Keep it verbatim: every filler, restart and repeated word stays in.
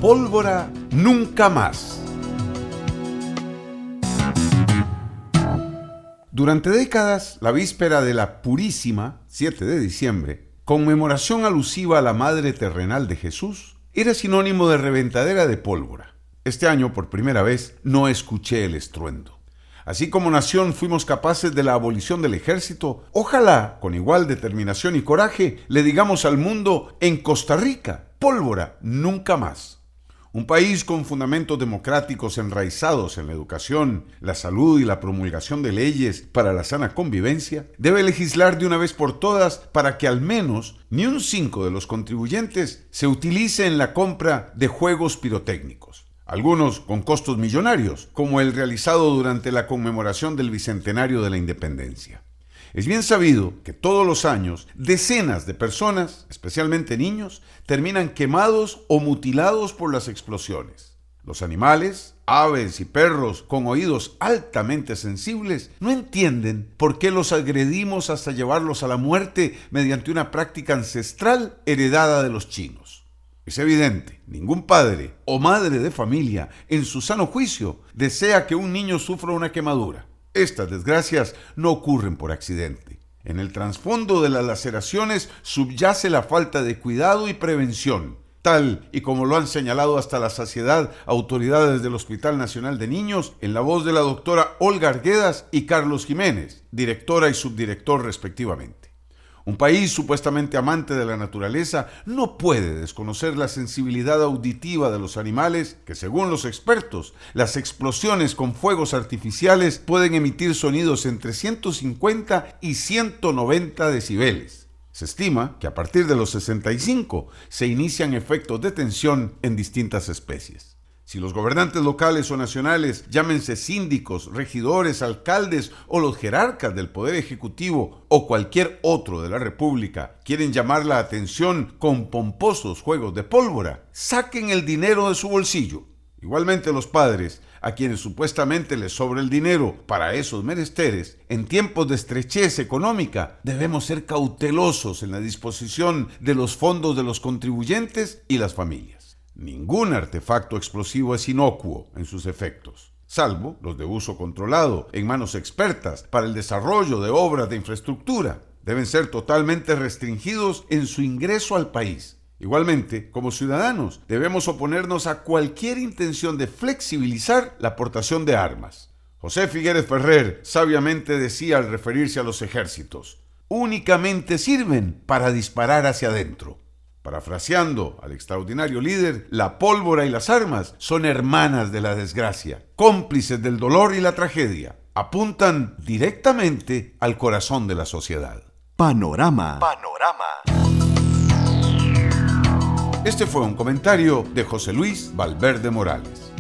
Pólvora nunca más. Durante décadas, la víspera de la Purísima, siete de diciembre, conmemoración alusiva a la Madre Terrenal de Jesús, era sinónimo de reventadera de pólvora. Este año, por primera vez, no escuché el estruendo. Así como nación fuimos capaces de la abolición del ejército, ojalá, con igual determinación y coraje, le digamos al mundo: en Costa Rica, pólvora nunca más. Un país con fundamentos democráticos enraizados en la educación, la salud y la promulgación de leyes para la sana convivencia, debe legislar de una vez por todas para que al menos ni un cinco de los contribuyentes se utilice en la compra de juegos pirotécnicos. Algunos con costos millonarios, como el realizado durante la conmemoración del Bicentenario de la Independencia. Es bien sabido que todos los años decenas de personas, especialmente niños, terminan quemados o mutilados por las explosiones. Los animales, aves y perros con oídos altamente sensibles no entienden por qué los agredimos hasta llevarlos a la muerte mediante una práctica ancestral heredada de los chinos. Es evidente, ningún padre o madre de familia, en su sano juicio, desea que un niño sufra una quemadura. Estas desgracias no ocurren por accidente. En el trasfondo de las laceraciones subyace la falta de cuidado y prevención, tal y como lo han señalado hasta la saciedad autoridades del Hospital Nacional de Niños, en la voz de la doctora Olga Arguedas y Carlos Jiménez, directora y subdirector respectivamente. Un país supuestamente amante de la naturaleza no puede desconocer la sensibilidad auditiva de los animales que, según los expertos, las explosiones con fuegos artificiales pueden emitir sonidos entre ciento cincuenta y ciento noventa decibeles. Se estima que a partir de los sesenta y cinco se inician efectos de tensión en distintas especies. Si los gobernantes locales o nacionales, llámense síndicos, regidores, alcaldes o los jerarcas del Poder Ejecutivo o cualquier otro de la República, quieren llamar la atención con pomposos juegos de pólvora, saquen el dinero de su bolsillo. Igualmente los padres, a quienes supuestamente les sobra el dinero para esos menesteres, en tiempos de estrechez económica, debemos ser cautelosos en la disposición de los fondos de los contribuyentes y las familias. Ningún artefacto explosivo es inocuo en sus efectos, salvo los de uso controlado en manos expertas para el desarrollo de obras de infraestructura. Deben ser totalmente restringidos en su ingreso al país. Igualmente, como ciudadanos, debemos oponernos a cualquier intención de flexibilizar la aportación de armas. José Figueres Ferrer sabiamente decía al referirse a los ejércitos: únicamente sirven para disparar hacia adentro. Parafraseando al extraordinario líder, la pólvora y las armas son hermanas de la desgracia, cómplices del dolor y la tragedia. Apuntan directamente al corazón de la sociedad. Panorama. Panorama. Este fue un comentario de José Luis Valverde Morales.